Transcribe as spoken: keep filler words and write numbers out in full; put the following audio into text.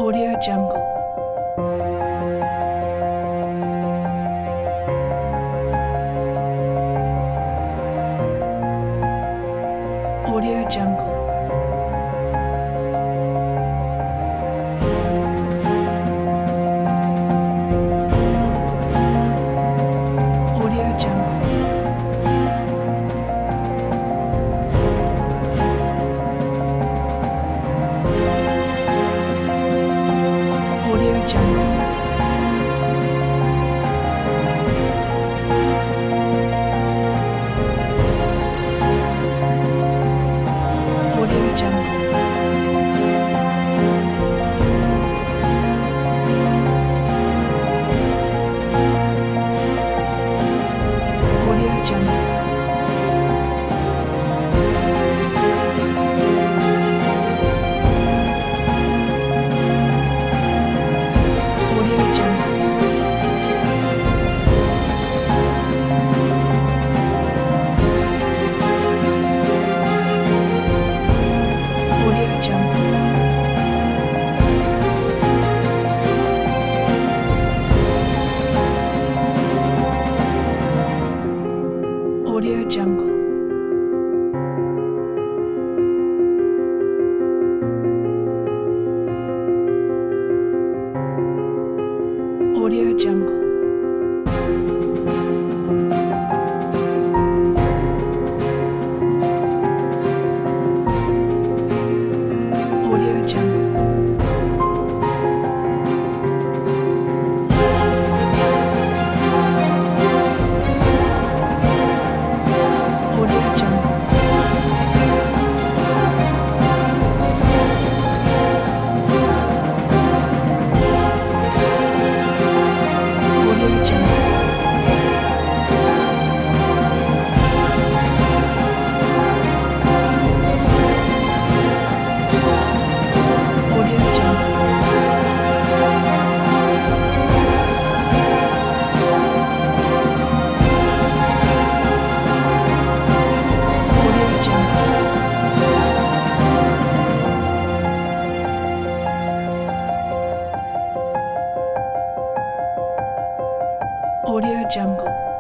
Audio Jungle. Audio Jungle. Audio Jungle. Audio Jungle. Audio Jungle. Audio Jungle. Audio Jungle. Audio Jungle. Audio Jungle. Audio Jungle. Audio Jungle. Audio Jungle. Audio Jungle. Audio Jungle. Audio Jungle. Audio Jungle.